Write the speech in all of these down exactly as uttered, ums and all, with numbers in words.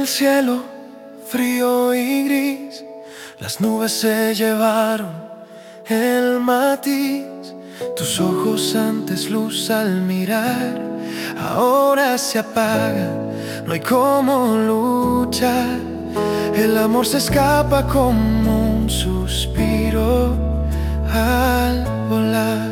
el cielo, frío y gris, las nubes se llevaron el matiz. Tus ojos antes luz al mirar, ahora se apaga, no hay cómo luchar. El amor se escapa como un suspiro al volar.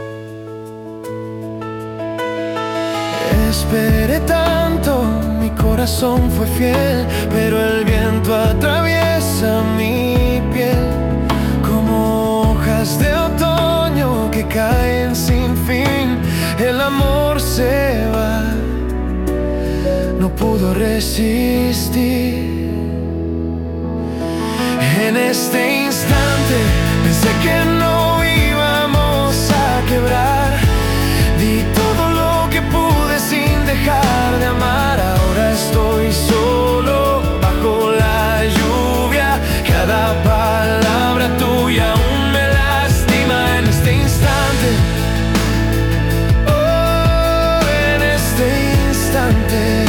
Esperé tanto, mi corazón fue fiel, pero el viento atraviesa mi piel como hojas de otoño que caen sin fin. El amor se va, no pudo resistir. En este instante pensé que no íbamos a quebrar. Di todo lo que pude sin dejar de amar. Ahora estoy solo bajo la lluvia. Cada palabra tuya aún me lastima. En este instante, oh, en este instante.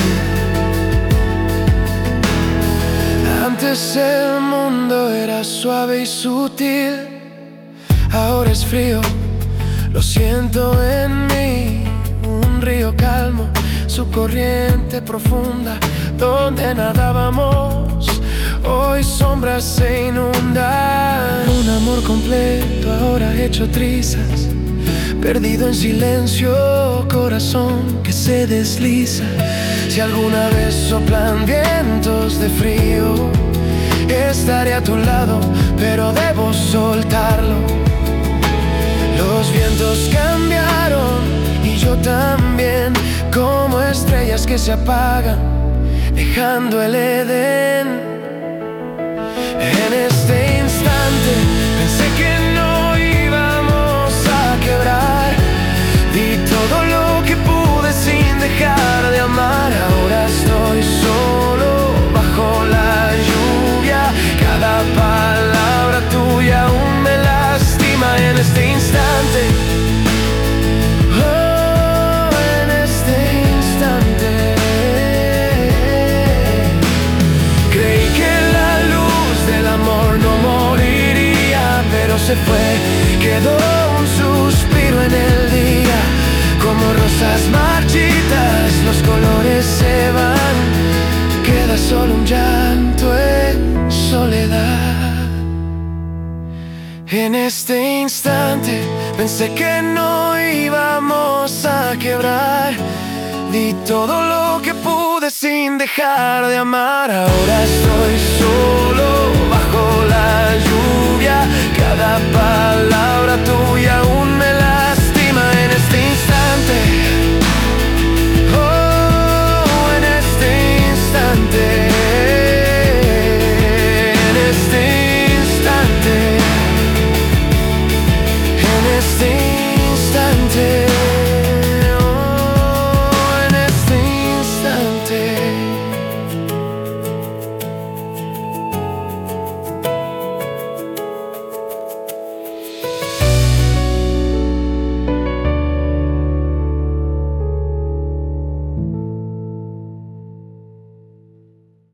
Antes el mundo era suave y sutil, ahora es frío, lo siento en mí. Un río calmo, su corriente profunda, donde nadábamos, hoy sombras se inundan. Un amor completo, ahora hecho trizas, perdido en silencio, corazón que se desliza. Si alguna vez soplan vientos de frío, estaré a tu lado, pero debo soltarlo. Los vientos cambiaron y yo también, como estrellas que se apagan, dejando el Edén. En este instante pensé que no íbamos a quebrar. Di todo lo que pude sin dejar de amar. Ahora estoy solo bajo la lluvia. Cada palabra tuya aún me lastima. En este instante, oh, en este instante, creí que la luz del amor no moriría, pero se fue, quedó un suspiro en el día. Como rosas marchitas, los colores se van, queda solo un llanto en soledad. En este instante pensé que no íbamos a quebrar. Di todo lo que pude sin dejar de amar. Ahora estoy solo bajo la lluvia. Cada palabra tuya aún me lastima. En este instante, oh, en este instante, en este instante, en este instante.